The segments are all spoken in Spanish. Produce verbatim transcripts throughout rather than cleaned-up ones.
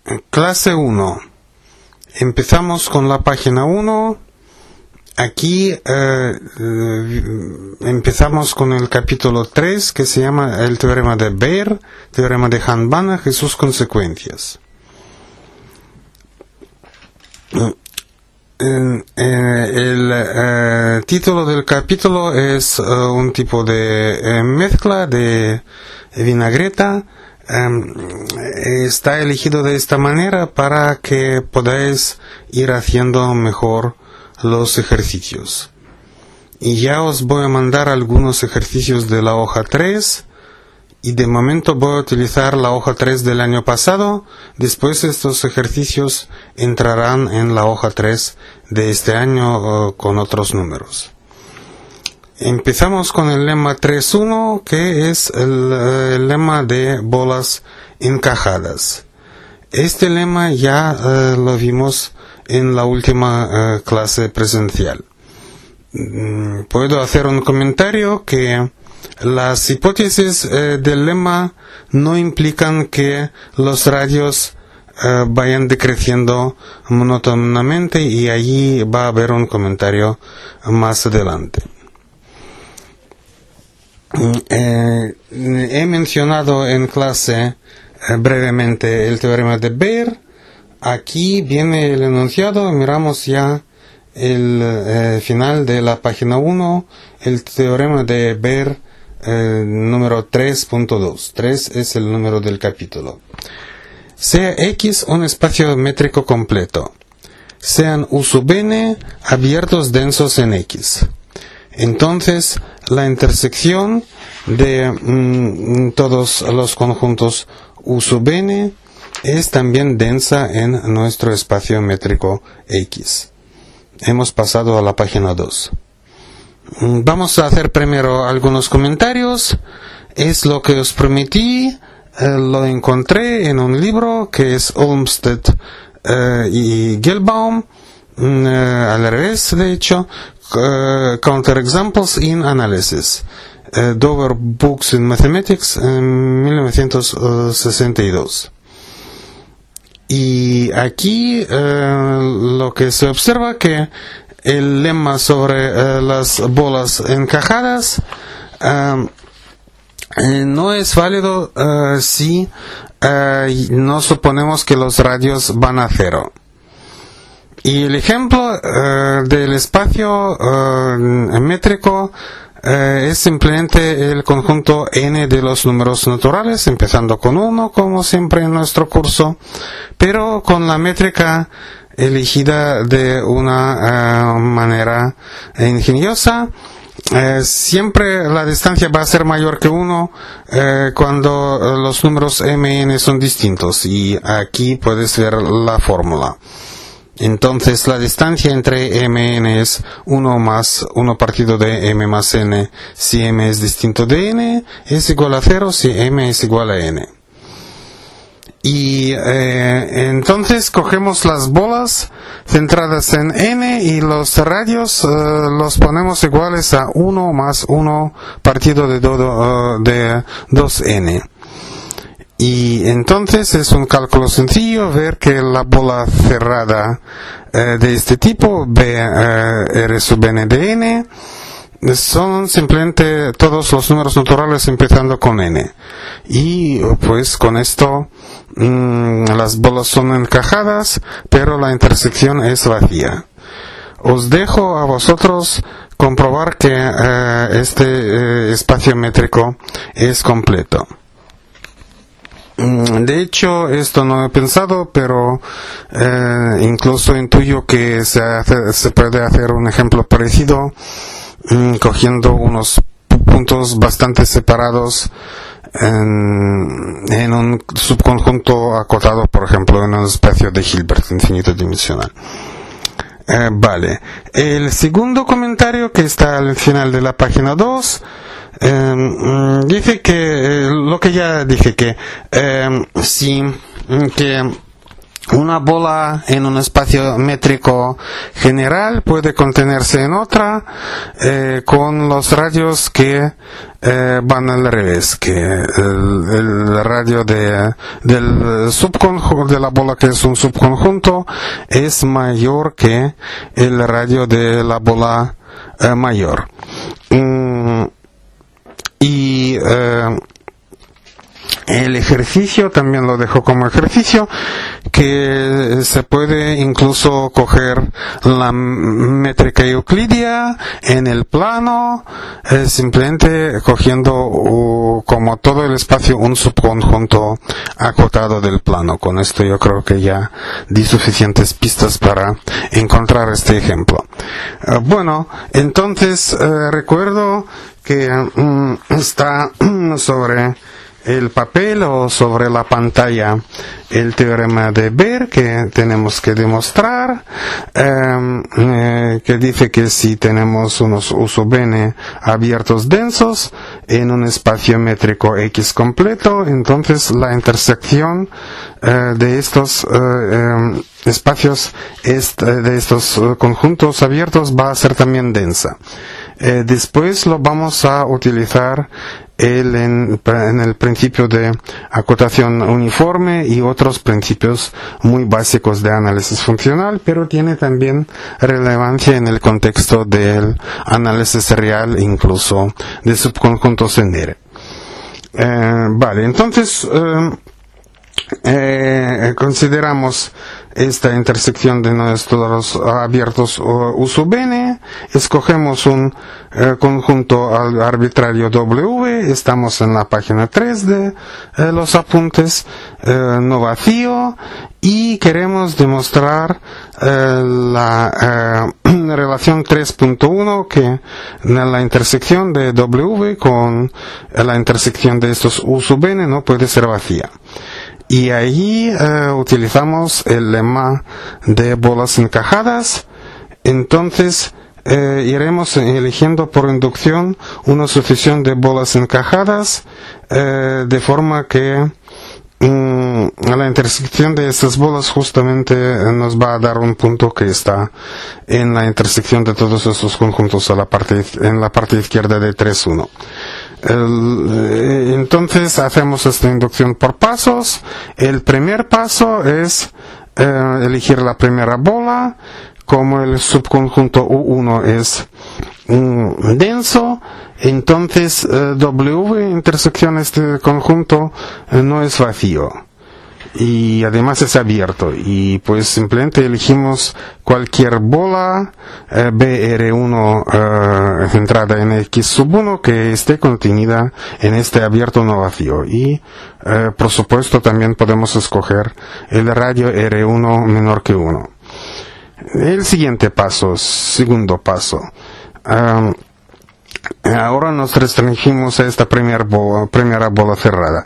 Clase uno. Empezamos con la página uno. Aquí eh, eh, empezamos con el capítulo tres, que se llama el teorema de Baire, teorema de Hahn-Banach y sus consecuencias. Eh, eh, el eh, título del capítulo es eh, un tipo de eh, mezcla de vinagreta. Eh, está elegido de esta manera para que podáis ir haciendo mejor los ejercicios. Y ya os voy a mandar algunos ejercicios de la hoja tres. Y de momento voy a utilizar la hoja tres del año pasado. Después estos ejercicios entrarán en la hoja tres de este año uh, con otros números. Empezamos con el lema tres punto uno, que es el, el lema de bolas encajadas. Este lema ya uh, lo vimos en la última uh, clase presencial. Mm, puedo hacer un comentario que las hipótesis eh, del lema no implican que los radios eh, vayan decreciendo monótonamente, y allí va a haber un comentario más adelante. Eh, he mencionado en clase eh, brevemente el teorema de Baire. Aquí viene el enunciado. Miramos ya el eh, final de la página uno, el teorema de Baire. Eh, número tres punto dos. tres es el número del capítulo. Sea X un espacio métrico completo. Sean U sub n abiertos densos en X. Entonces, la intersección de mm, todos los conjuntos U sub n es también densa en nuestro espacio métrico X. Hemos pasado a la página dos. Vamos a hacer primero algunos comentarios. Es lo que os prometí. Eh, lo encontré en un libro que es Olmsted eh, y Gelbaum, eh, al revés, de hecho, uh, Counterexamples in Analysis, eh, Dover Books in Mathematics, en mil novecientos sesenta y dos. Y aquí eh, lo que se observa que el lema sobre uh, las bolas encajadas uh, no es válido uh, si uh, no suponemos que los radios van a cero. Y el ejemplo uh, del espacio uh, métrico uh, es simplemente el conjunto n de los números naturales, empezando con uno, como siempre en nuestro curso, pero con la métrica elegida de una uh, manera ingeniosa. Eh, siempre la distancia va a ser mayor que uno eh, cuando los números mn son distintos, y aquí puedes ver la fórmula. Entonces la distancia entre mn es uno más uno partido de m más n si m es distinto de n, es igual a cero si m es igual a n. Y eh, entonces cogemos las bolas centradas en n y los radios eh, los ponemos iguales a uno más uno partido de, do, uh, de dos n. Y entonces es un cálculo sencillo ver que la bola cerrada eh, de este tipo, B eh, R sub n de n, son simplemente todos los números naturales empezando con n. Y pues con esto mmm, las bolas son encajadas, pero la intersección es vacía. Os dejo a vosotros comprobar que eh, este eh, espacio métrico es completo. De hecho, esto no he pensado, pero eh, incluso intuyo que se, hace, se puede hacer un ejemplo parecido, mmm, cogiendo unos puntos bastante separados en, en un subconjunto acotado, por ejemplo, en un espacio de Hilbert infinito dimensional. Eh, vale. El segundo comentario, que está al final de la página dos, eh, dice que eh, lo que ya dije, que eh, sí, que una bola en un espacio métrico general puede contenerse en otra eh, con los radios que eh, van al revés, que el, el radio de, del subconjunto de la bola, que es un subconjunto, es mayor que el radio de la bola eh, mayor. Mm, y eh, el ejercicio también lo dejo como ejercicio, que se puede incluso coger la métrica euclidia en el plano, eh, simplemente cogiendo uh, como todo el espacio un subconjunto acotado del plano. Con esto yo creo que ya di suficientes pistas para encontrar este ejemplo. Uh, bueno, entonces uh, recuerdo que um, está sobre el papel o sobre la pantalla el teorema de Baire que tenemos que demostrar, eh, eh, que dice que si tenemos unos U sub n abiertos densos en un espacio métrico X completo, entonces la intersección eh, de estos eh, eh, espacios, est- de estos uh, conjuntos abiertos va a ser también densa. Eh, después lo vamos a utilizar el en, en el principio de acotación uniforme y otros principios muy básicos de análisis funcional, pero tiene también relevancia en el contexto del análisis real, incluso de subconjuntos en R. Eh, vale, entonces eh, eh, consideramos esta intersección de nuestros abiertos U sub n, escogemos un eh, conjunto arbitrario W, estamos en la página tres de eh, los apuntes, eh, no vacío, y queremos demostrar eh, la eh, relación tres punto uno, que la intersección de W con eh, la intersección de estos U sub n no puede ser vacía. Y ahí eh, utilizamos el lema de bolas encajadas. Entonces eh, iremos eligiendo por inducción una sucesión de bolas encajadas eh, de forma que mm, la intersección de estas bolas justamente nos va a dar un punto que está en la intersección de todos estos conjuntos a la parte, en la parte izquierda de tres punto uno. El, entonces hacemos esta inducción por pasos. El primer paso es eh, elegir la primera bola. Como el subconjunto U uno es um, denso, entonces eh, W intersección este conjunto eh, no es vacío. Y además es abierto, y pues simplemente elegimos cualquier bola eh, B R uno eh, centrada en X sub uno que esté contenida en este abierto no vacío, y eh, por supuesto también podemos escoger el radio R uno menor que uno. El siguiente paso, segundo paso, um, ahora nos restringimos a esta primer bola, primera bola cerrada.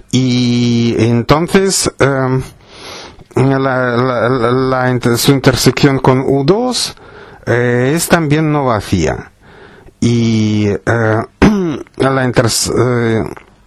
Y entonces um, la, la, la, la, su intersección con U dos eh, es también no vacía. Y uh, la, inters, uh,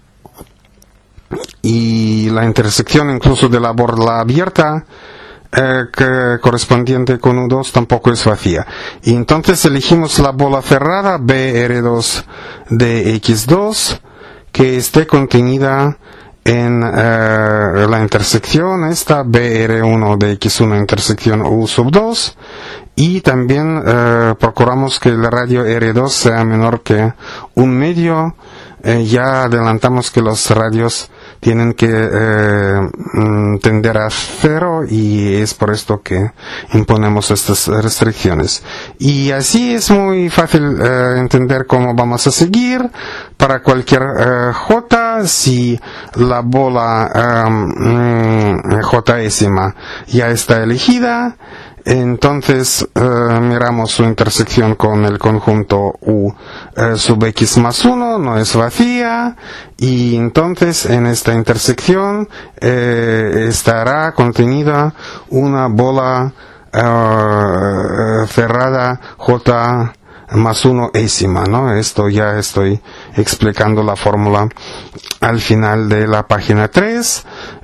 y la intersección incluso de la borla abierta eh, que correspondiente con U dos tampoco es vacía. Y entonces elegimos la bola cerrada B R dos de X dos que esté contenida en eh, la intersección esta B R uno de X uno intersección U sub dos, y también eh, procuramos que el radio R dos sea menor que un medio. Eh, ya adelantamos que los radios tienen que eh, tender a cero, y es por esto que imponemos estas restricciones. Y así es muy fácil eh, entender cómo vamos a seguir para cualquier eh, J. Si la bola eh, J-ésima ya está elegida, entonces eh, miramos su intersección con el conjunto U eh, sub X más uno, no es vacía, y entonces en esta intersección eh, estará contenida una bola eh, cerrada J más uno ésima, ¿no? Esto ya estoy explicando la fórmula al final de la página tres.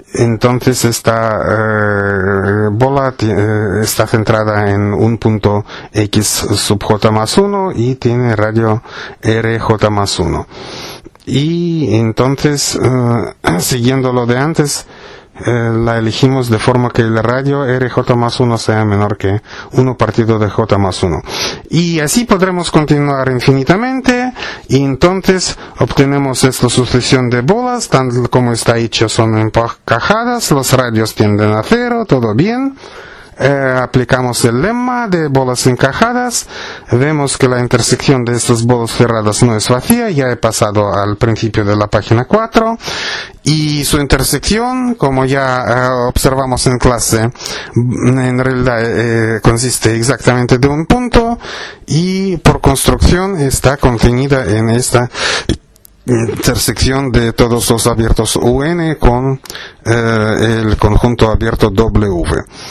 entonces esta eh, bola eh, está centrada en un punto X sub J más uno y tiene radio R J más uno. Y entonces, eh, siguiendo lo de antes, eh, la elegimos de forma que el radio R J más uno sea menor que uno partido de J más uno. Y así podremos continuar infinitamente, y entonces obtenemos esta sucesión de bolas, tal como está hecho, son encajadas, los radios tienden a cero, todo bien. Eh, aplicamos el lema de bolas encajadas, vemos que la intersección de estas bolas cerradas no es vacía, ya he pasado al principio de la página cuatro, y su intersección, como ya eh, observamos en clase, en realidad eh, consiste exactamente de un punto, y por construcción está contenida en esta intersección de todos los abiertos U N con eh, el conjunto abierto W.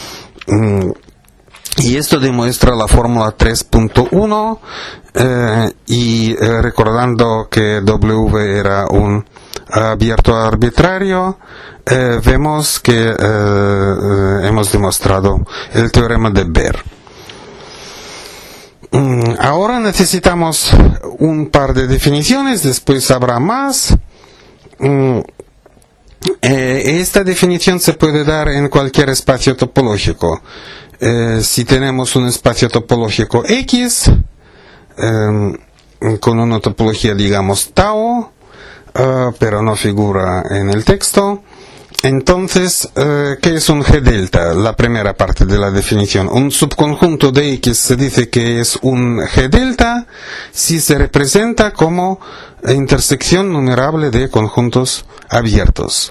Y esto demuestra la fórmula tres punto uno, eh, y eh, recordando que W era un abierto arbitrario, eh, vemos que eh, eh, hemos demostrado el teorema de Baire. Mm, ahora necesitamos un par de definiciones, después habrá más. Mm, Eh, esta definición se puede dar en cualquier espacio topológico. Eh, si tenemos un espacio topológico X, eh, con una topología, digamos, tau, eh, pero no figura en el texto, entonces, eh, ¿qué es un G delta? La primera parte de la definición. Un subconjunto de X se dice que es un G delta si se representa como intersección numerable de conjuntos abiertos.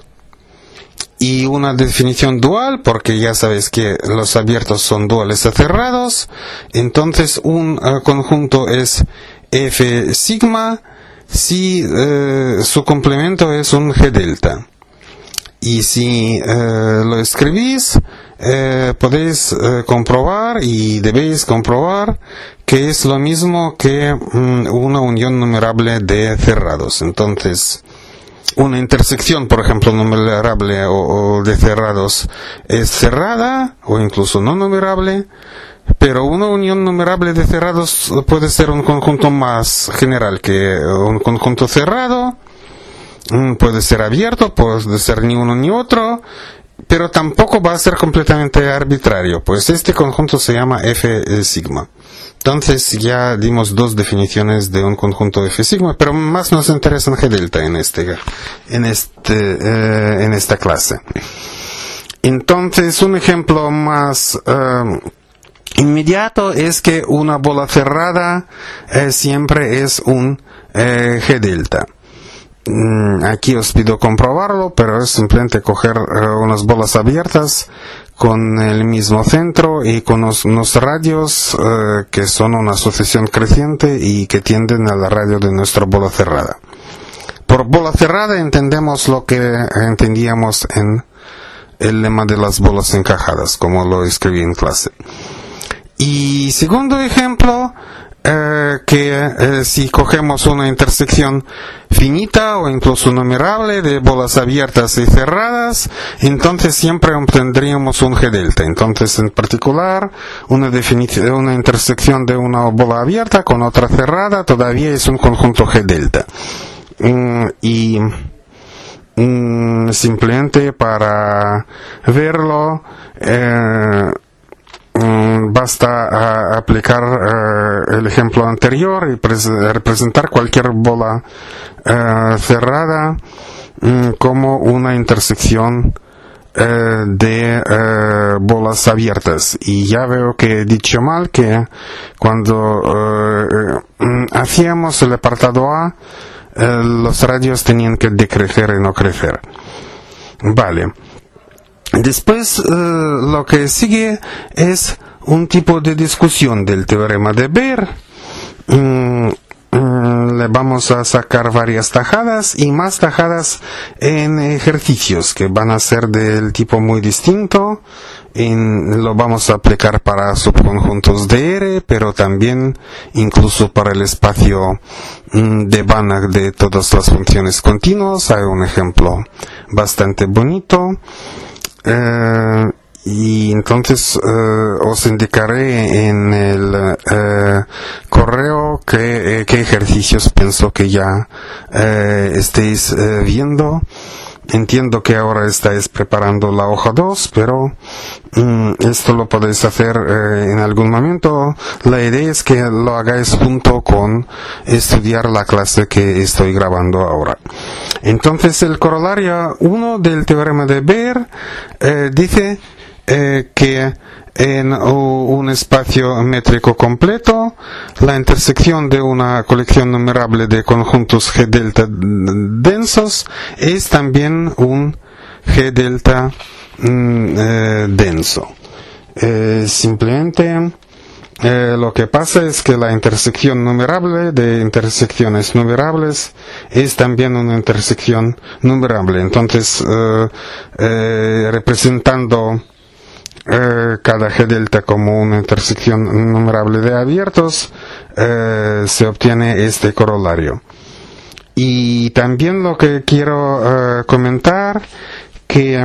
Y una definición dual, porque ya sabéis que los abiertos son duales a cerrados, entonces un uh, conjunto es F sigma si uh, su complemento es un G delta. Y si uh, lo escribís, uh, podéis uh, comprobar y debéis comprobar que es lo mismo que um, una unión numerable de cerrados. Entonces, una intersección, por ejemplo, numerable o, o de cerrados es cerrada o incluso no numerable, pero una unión numerable de cerrados puede ser un conjunto más general que un conjunto cerrado, puede ser abierto, puede ser ni uno ni otro, pero tampoco va a ser completamente arbitrario, pues este conjunto se llama F sigma. Entonces ya dimos dos definiciones de un conjunto F sigma, pero más nos interesa en G delta en este, en este, eh, en esta clase. Entonces un ejemplo más eh, inmediato es que una bola cerrada eh, siempre es un eh, G delta. Aquí os pido comprobarlo, pero es simplemente coger uh, unas bolas abiertas con el mismo centro y con unos, unos radios uh, que son una sucesión creciente y que tienden al radio de nuestra bola cerrada. Por bola cerrada entendemos lo que entendíamos en el lema de las bolas encajadas, como lo escribí en clase. Y segundo ejemplo, Eh, que eh, si cogemos una intersección finita o incluso numerable de bolas abiertas y cerradas, entonces siempre obtendríamos un G delta. Entonces, en particular, una, una intersección de una bola abierta con otra cerrada todavía es un conjunto G delta. Mm, y mm, simplemente para verlo, eh, basta uh, aplicar uh, el ejemplo anterior y representar cualquier bola uh, cerrada um, como una intersección uh, de uh, bolas abiertas. Y ya veo que he dicho mal que cuando uh, um, hacíamos el apartado A, uh, los radios tenían que decrecer y no crecer. Vale. Después, uh, lo que sigue es un tipo de discusión del teorema de Baire. Mm, mm, le vamos a sacar varias tajadas y más tajadas en ejercicios que van a ser del tipo muy distinto. En, lo vamos a aplicar para subconjuntos de R, pero también incluso para el espacio mm, de Banach de todas las funciones continuas. Hay un ejemplo bastante bonito. Eh, y entonces eh, os indicaré en el eh, correo qué, qué ejercicios pienso que ya eh, estéis eh, viendo. Entiendo que ahora estáis preparando la hoja dos, pero mm, esto lo podéis hacer eh, en algún momento. La idea es que lo hagáis junto con estudiar la clase que estoy grabando ahora. Entonces, el corolario uno del teorema de Baire eh, dice eh, que en un espacio métrico completo, la intersección de una colección numerable de conjuntos G delta densos es también un G delta mm, eh, denso. Eh, simplemente eh, lo que pasa es que la intersección numerable de intersecciones numerables es también una intersección numerable. Entonces, eh, eh, representando Eh, cada G delta como una intersección numerable de abiertos, eh, se obtiene este corolario. Y también lo que quiero eh, comentar, que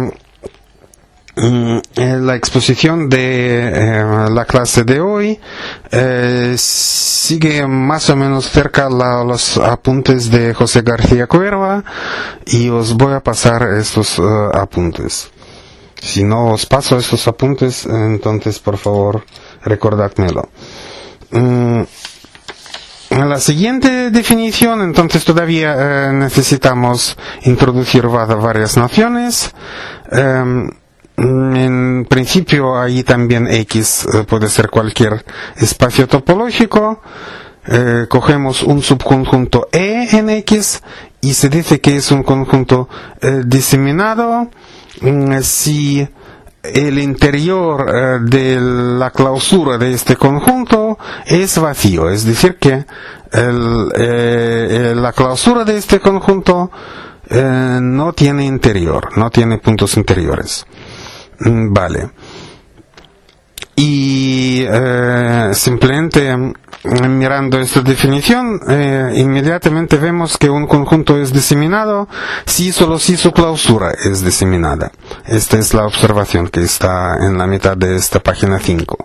mm, la exposición de eh, la clase de hoy eh, sigue más o menos cerca la, los apuntes de José García Cuerva, y os voy a pasar estos uh, apuntes. Si no os paso estos apuntes, entonces por favor recordádmelo. Mm, la siguiente definición, entonces todavía eh, necesitamos introducir varias nociones. Eh, en principio ahí también X eh, puede ser cualquier espacio topológico. Eh, cogemos un subconjunto E en X y se dice que es un conjunto eh, diseminado si el interior eh, de la clausura de este conjunto es vacío, es decir que el, eh, la clausura de este conjunto eh, no tiene interior, no tiene puntos interiores. Mm, vale. Y eh, simplemente mirando esta definición, eh, inmediatamente vemos que un conjunto es diseminado si solo si su clausura es diseminada. Esta es la observación que está en la mitad de esta página cinco.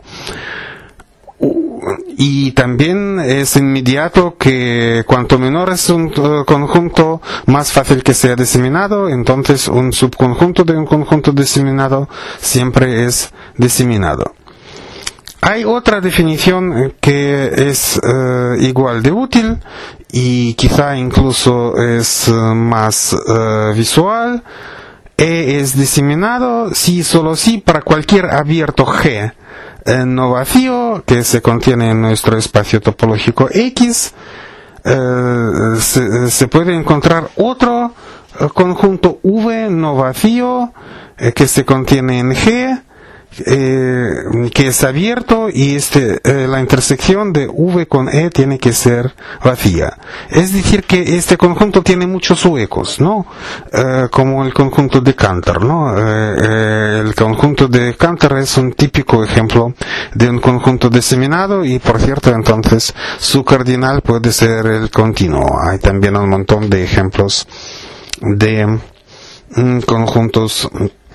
Y también es inmediato que cuanto menor es un uh, conjunto, más fácil que sea diseminado. Entonces un subconjunto de un conjunto diseminado siempre es diseminado. Hay otra definición que es uh, igual de útil y quizá incluso es uh, más uh, visual. E es diseminado si solo si para cualquier abierto G eh, no vacío que se contiene en nuestro espacio topológico X, eh, se, se puede encontrar otro eh, conjunto V no vacío eh, que se contiene en G, Eh, que es abierto, y este eh, la intersección de V con E tiene que ser vacía. Es decir que este conjunto tiene muchos huecos, ¿no? Eh, como el conjunto de Cantor, ¿no? Eh, eh, el conjunto de Cantor es un típico ejemplo de un conjunto diseminado, y por cierto entonces su cardinal puede ser el continuo. Hay también un montón de ejemplos de mm, conjuntos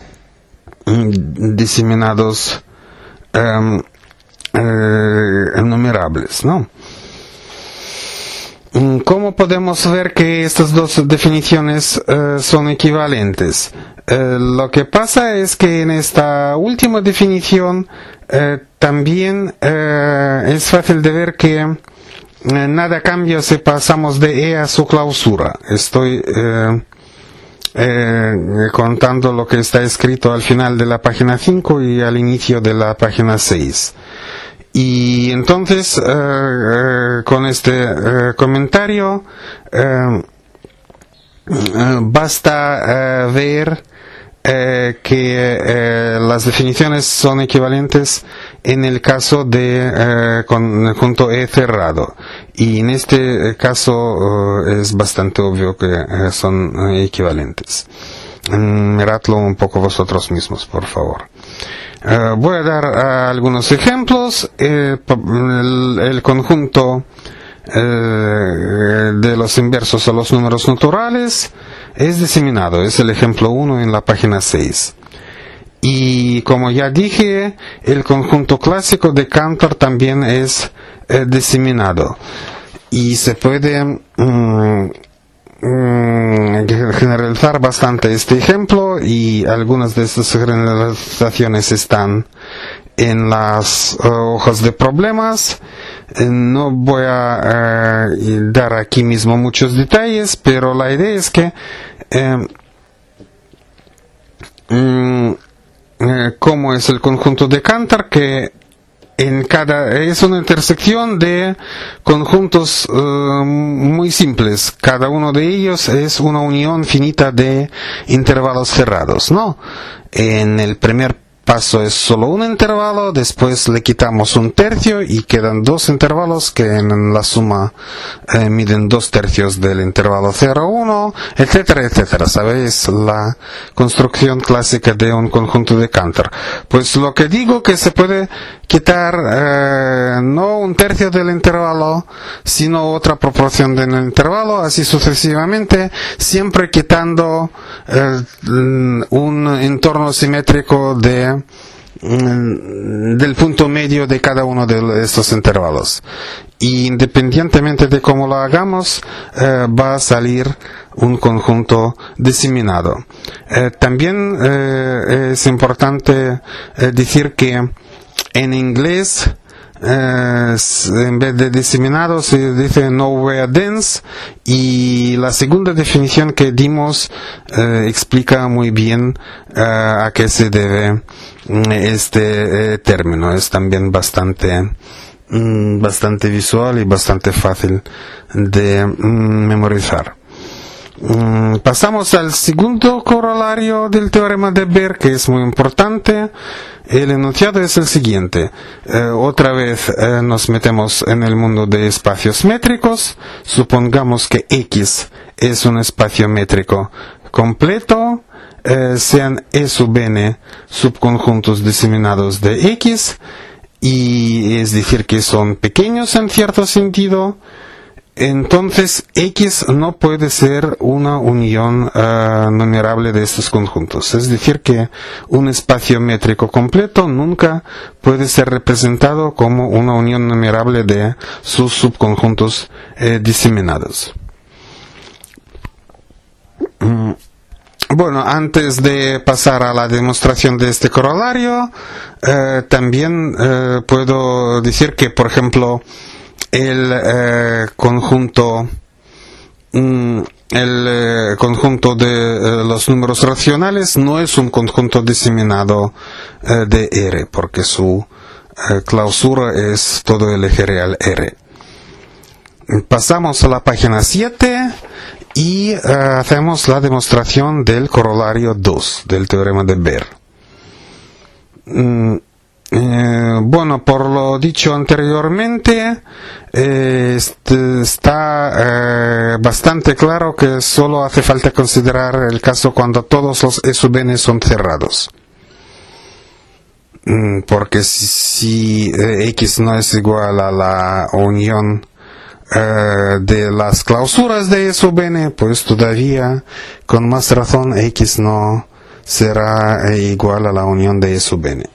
diseminados um, eh, numerables, ¿no? ¿Cómo podemos ver que estas dos definiciones uh, son equivalentes? Uh, lo que pasa es que en esta última definición uh, también uh, es fácil de ver que uh, nada cambia si pasamos de E a su clausura. Estoy uh, Eh, contando lo que está escrito al final de la página cinco y al inicio de la página seis. Y entonces, eh, eh, con este eh, comentario, eh, eh, basta eh, ver eh, que eh, las definiciones son equivalentes en el caso de eh, conjunto E cerrado, y en este caso eh, es bastante obvio que eh, son eh, equivalentes. Mm, miradlo un poco vosotros mismos, por favor. Uh, voy a dar uh, algunos ejemplos. Eh, el, el conjunto eh, de los inversos a los números naturales es diseminado. Es el ejemplo uno en la página seis. Y como ya dije, el conjunto clásico de Cantor también es eh, diseminado. Y se puede Mm, generalizar bastante este ejemplo, y algunas de estas generalizaciones están en las uh, hojas de problemas. Eh, no voy a uh, dar aquí mismo muchos detalles, pero la idea es que eh, mm, eh, como es el conjunto de Cantor, que en cada es una intersección de conjuntos uh, muy simples. Cada uno de ellos es una unión finita de intervalos cerrados, ¿no? En el primer paso es solo un intervalo, después le quitamos un tercio y quedan dos intervalos que en la suma eh, miden dos tercios del intervalo cero, uno, etcétera, etcétera. ¿Sabéis la construcción clásica de un conjunto de Cantor? Pues lo que digo que se puede quitar eh, no un tercio del intervalo, sino otra proporción del intervalo, así sucesivamente, siempre quitando eh, un entorno simétrico de del punto medio de cada uno de estos intervalos. Y independientemente de cómo lo hagamos, eh, va a salir un conjunto diseminado. Eh, también eh, es importante eh, decir que en inglés, Eh, en vez de diseminado se dice nowhere dense, y la segunda definición que dimos eh, explica muy bien eh, a qué se debe este eh, término. Es también bastante mm, bastante visual y bastante fácil de mm, memorizar. Mm, pasamos al segundo corolario del teorema de Baire, que es muy importante. El enunciado es el siguiente. Eh, otra vez eh, nos metemos en el mundo de espacios métricos. Supongamos que X es un espacio métrico completo, eh, sean E sub n subconjuntos diseminados de X, y es decir que son pequeños en cierto sentido. Entonces X no puede ser una unión uh, numerable de estos conjuntos. Es decir que un espacio métrico completo nunca puede ser representado como una unión numerable de sus subconjuntos eh, diseminados. Mm. Bueno, antes de pasar a la demostración de este corolario, eh, también eh, puedo decir que, por ejemplo, el eh, conjunto mm, el eh, conjunto de eh, los números racionales no es un conjunto diseminado eh, de R, porque su eh, clausura es todo el eje real R. Pasamos a la página siete y eh, hacemos la demostración del corolario dos del teorema de Baire. Mm. Eh, bueno, por lo dicho anteriormente, eh, este, está eh, bastante claro que solo hace falta considerar el caso cuando todos los E sub n son cerrados. Mm, porque si, si eh, X no es igual a la unión eh, de las clausuras de E sub n, pues todavía con más razón X no será eh, igual a la unión de E sub n.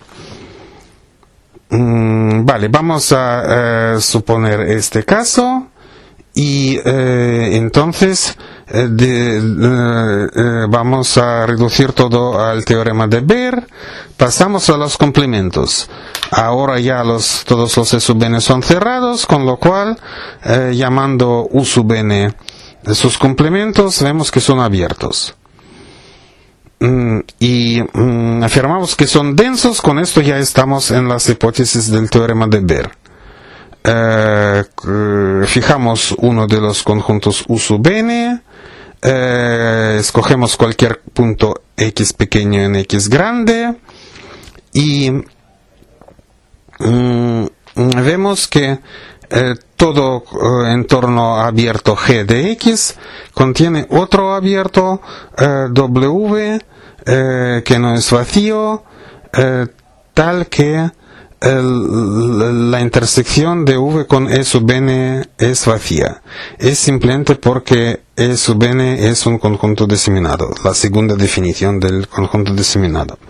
Mm, vale, vamos a eh, suponer este caso y eh, entonces eh, de, eh, eh, vamos a reducir todo al teorema de Baire. Pasamos a los complementos. Ahora ya los, todos los E sub n son cerrados, con lo cual eh, llamando U sub n sus complementos vemos que son abiertos. Mm, y mm, afirmamos que son densos. Con esto ya estamos en las hipótesis del teorema de Baire. Eh, fijamos uno de los conjuntos U sub n, eh, escogemos cualquier punto X pequeño en X grande y mm, vemos que eh, todo eh, entorno abierto G de X contiene otro abierto eh, W eh, que no es vacío, eh, tal que el, la intersección de V con E sub n es vacía. Es simplemente porque E sub n es un conjunto diseminado, la segunda definición del conjunto diseminado.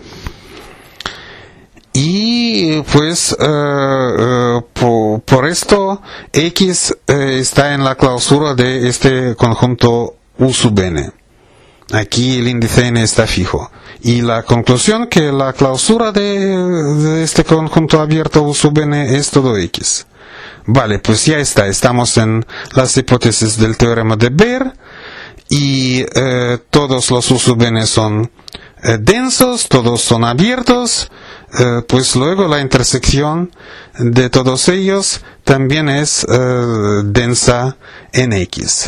Y pues uh, uh, por, por esto X uh, está en la clausura de este conjunto U sub n. Aquí el índice n está fijo. Y la conclusión que la clausura de, de este conjunto abierto U sub n es todo X. Vale, pues ya está. Estamos en las hipótesis del teorema de Baire. Y uh, todos los U sub n son uh, densos, todos son abiertos. Uh, pues luego la intersección de todos ellos también es uh, densa en X.